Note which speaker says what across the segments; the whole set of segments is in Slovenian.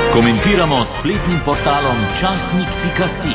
Speaker 1: Komentiramo spletnim portalom časnik.si.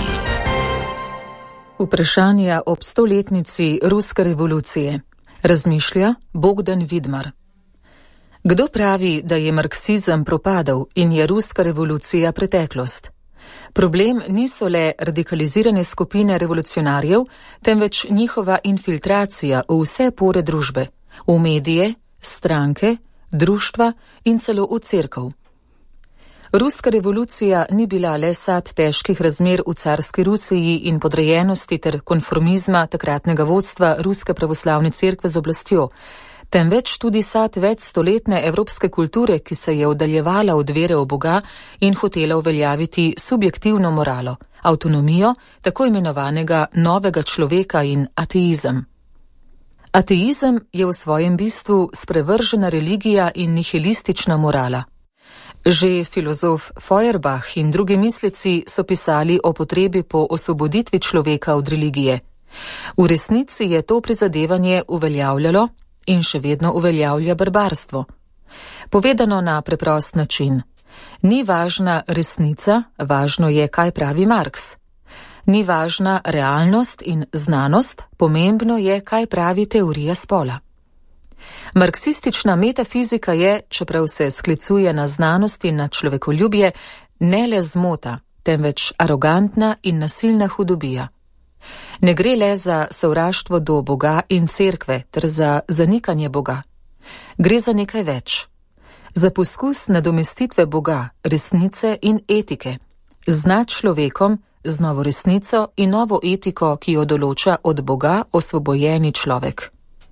Speaker 2: Vprašanja ob 100-letnici ruske revolucije. Razmišlja Bogdan Vidmar. Kdo pravi, da je marksizem propadel in je ruska revolucija preteklost? Problem niso le radikalizirane skupine revolucionarjev, temveč njihova infiltracija v vse pore družbe, v medije, stranke, društva in celo v cerkev. Ruska revolucija ni bila le sad težkih razmer v carski Rusiji in podrejenosti ter konformizma takratnega vodstva Ruske pravoslavne cerkve z oblastjo, temveč tudi sad večstoletne evropske kulture, ki se je oddaljevala od vere v Boga in hotela uveljaviti subjektivno moralo, avtonomijo tako imenovanega novega človeka in ateizem. Ateizem je v svojem bistvu sprevržena religija in nihilistična morala. Že filozof Feuerbach in drugi mislici so pisali o potrebi po osvoboditvi človeka od religije. V resnici je to prizadevanje uveljavljalo in še vedno uveljavlja barbarstvo. Povedano na preprost način. Ni važna resnica, važno je, kaj pravi Marks. Ni važna realnost in znanost, pomembno je, kaj pravi teorija spola. Marksistična metafizika je, čeprav se sklicuje na znanost in na človekoljubje, ne le zmota, temveč arogantna in nasilna hudobija. Ne gre le za sovraštvo do Boga in cerkve ter za zanikanje Boga. Gre za nekaj več. Za poskus nadomestitve Boga, resnice in etike, z nadčlovekom, z novo resnico in novo etiko, ki jo določa od Boga osvobojeni človek.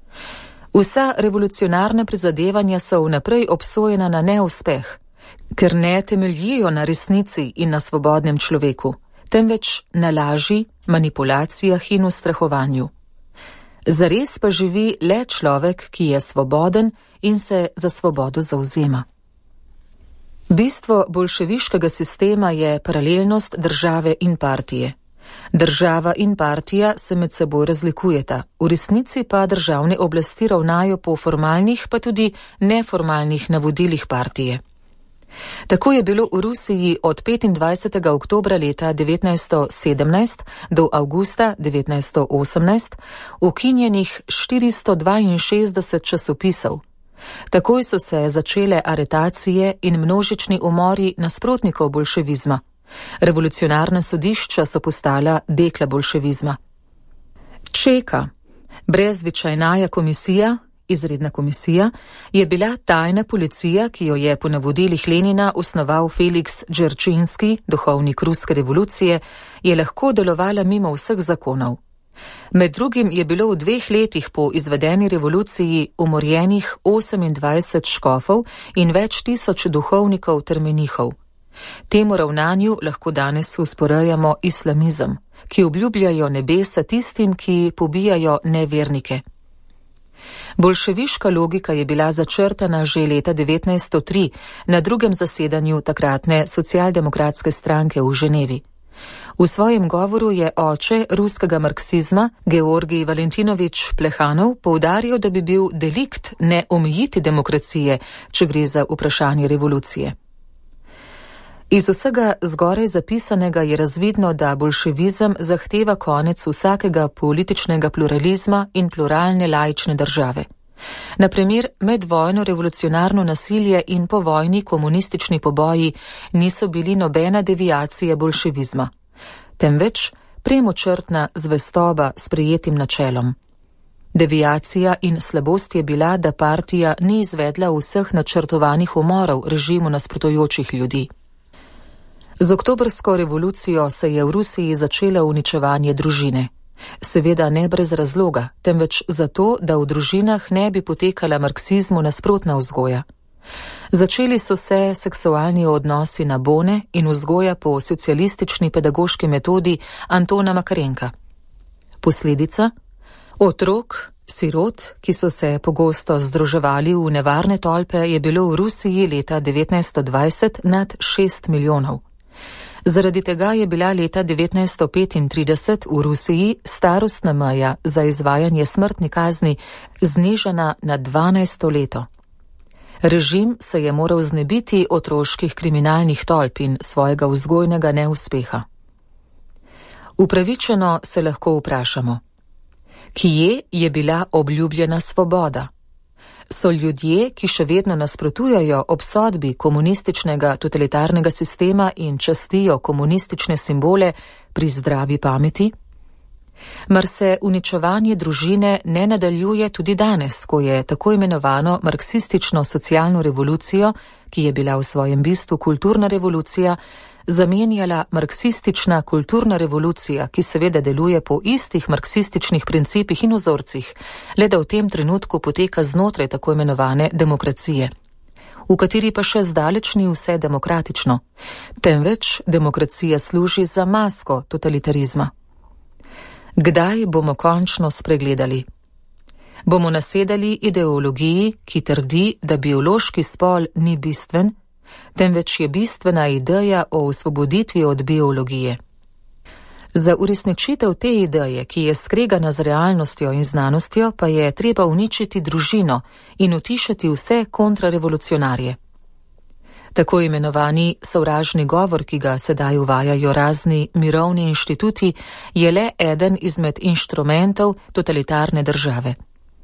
Speaker 2: Vsa revolucionarna prizadevanja so vnaprej obsojena na neuspeh, ker ne temeljijo na resnici in na svobodnem človeku, temveč na laži, manipulacijah in ustrahovanju. Zares pa živi le človek, ki je svoboden in se za svobodo zavzema. Bistvo bolševiškega sistema je paralelnost države in partije. Država in partija se med seboj razlikujeta, v resnici pa državne oblasti ravnajo po formalnih pa tudi neformalnih navodilih partije. Tako je bilo v Rusiji od 25. oktobra leta 1917 do avgusta 1918 ukinjenih 462 časopisov. Takoj so se začele aretacije in množični umori nasprotnikov bolševizma. Revolucionarna sodišča so postala dekla bolševizma. Čeka, brezvičajnaja komisija, izredna komisija, je bila tajna policija, ki jo je po navodilih Lenina osnoval Feliks Džerčinski, duhovnik ruske revolucije, je lahko delovala mimo vseh zakonov. Med drugim je bilo v 2 letih po izvedeni revoluciji umorjenih 28 škofov in več tisoč duhovnikov ter menihov. Temu ravnanju lahko danes usporejamo islamizem, ki obljubljajo nebesa tistim, ki pobijajo nevernike. Bolševiška logika je bila začrtana že leta 1903 na drugem zasedanju takratne socialdemokratske stranke v Ženevi. V svojem govoru je oče ruskega marksizma, Georgij Valentinovič Plehanov, poudaril, da bi bil delikt ne omejiti demokracije, če gre za vprašanje revolucije. Iz vsega zgoraj zapisanega je razvidno, da bolševizem zahteva konec vsakega političnega pluralizma in pluralne laične države. Na primer, medvojno revolucionarno nasilje in povojni komunistični poboji niso bili nobena deviacija bolševizma, temveč premočrtna zvestoba sprejetim načelom. Deviacija in slabost je bila, da partija ni izvedla vseh načrtovanih umorov režimu nasprotujočih ljudi. Z oktobrsko revolucijo se je v Rusiji začelo uničevanje družine. Seveda ne brez razloga, temveč zato, da v družinah ne bi potekala marksizmu nasprotna vzgoja. Začeli so se seksualni odnosi na bone in vzgoja po socialistični pedagoški metodi Antona Makarenka. Posledica? Otrok, sirot, ki so se pogosto združevali v nevarne tolpe, je bilo v Rusiji leta 1920 nad 6 milijonov. Zaradi tega je bila leta 1935 v Rusiji starostna meja za izvajanje smrtne kazni znižana na 12. leto. Režim se je moral znebiti otroških kriminalnih tolp in svojega vzgojnega neuspeha. Upravičeno se lahko vprašamo, kje je bila obljubljena svoboda? So ljudje, ki še vedno nasprotujejo obsodbi komunističnega totalitarnega sistema in častijo komunistične simbole, pri zdravi pameti? Mar se uničevanje družine ne nadaljuje tudi danes, ko je tako imenovano marksistično socialno revolucijo, ki je bila v svojem bistvu kulturna revolucija, zamenjala marksistična kulturna revolucija, ki seveda deluje po istih marksističnih principih in vzorcih, le da v tem trenutku poteka znotraj tako imenovane demokracije, v kateri pa še zdaleč ni vse demokratično, temveč demokracija služi za masko totalitarizma. Kdaj bomo končno spregledali? Bomo nasedali ideologiji, ki trdi, da biološki spol ni bistven, temveč je bistvena ideja o osvoboditvi od biologije. Za uresničitev te ideje, ki je skregana z realnostjo in znanostjo, pa je treba uničiti družino in utišati vse kontrarevolucionarje. Tako imenovani sovražni govor, ki ga sedaj uvajajo razni mirovni inštituti, je le eden izmed inštrumentov totalitarne države.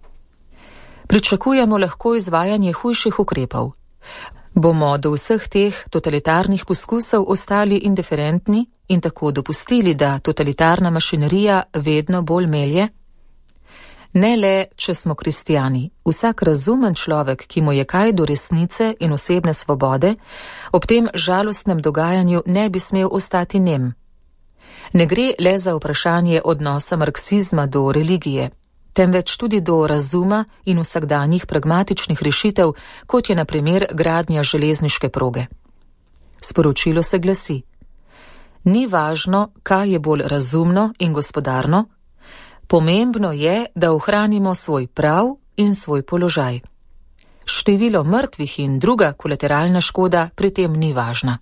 Speaker 2: Pričakujemo lahko izvajanje hujših ukrepov. Bomo do vseh teh totalitarnih poskusov ostali indiferentni in tako dopustili, da totalitarna mašinerija vedno bolj melje? Ne le, če smo kristjani, vsak razumen človek, ki mu je kaj do resnice in osebne svobode, ob tem žalostnem dogajanju ne bi smel ostati nem. Ne gre le za vprašanje odnosa marksizma do religije, temveč tudi do razuma in vsakdanjih pragmatičnih rešitev, kot je na primer gradnja železniške proge. Sporočilo se glasi: ni važno, kaj je bolj razumno in gospodarno, pomembno je, da ohranimo svoj prav in svoj položaj. Število mrtvih in druga kolateralna škoda pri tem ni važna.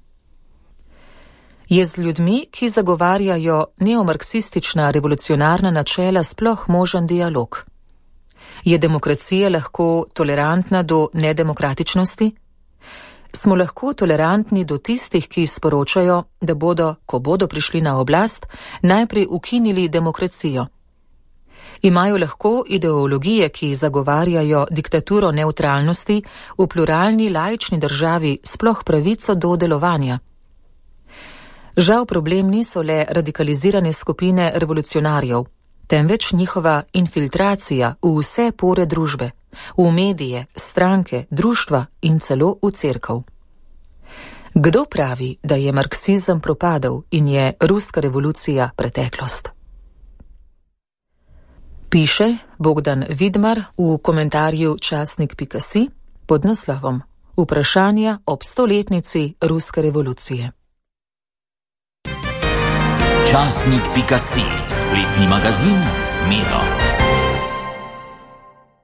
Speaker 2: Je z ljudmi, ki zagovarjajo neomarksistična revolucionarna načela, sploh možen dialog? Je demokracija lahko tolerantna do nedemokratičnosti? Smo lahko tolerantni do tistih, ki sporočajo, da bodo, ko bodo prišli na oblast, najprej ukinili demokracijo? Imajo lahko ideologije, ki zagovarjajo diktaturo neutralnosti, v pluralni laični državi sploh pravico do delovanja? Žal problem niso le radikalizirane skupine revolucionarjev, temveč njihova infiltracija v vse pore družbe, v medije, stranke, društva in celo v cerkev. Kdo pravi, da je marksizem propadel in je ruska revolucija preteklost? Piše Bogdan Vidmar v komentarju časnik.si pod naslovom Vprašanja ob 100-letnici ruske revolucije.
Speaker 1: Časnik.si, spletni magazin z Medo.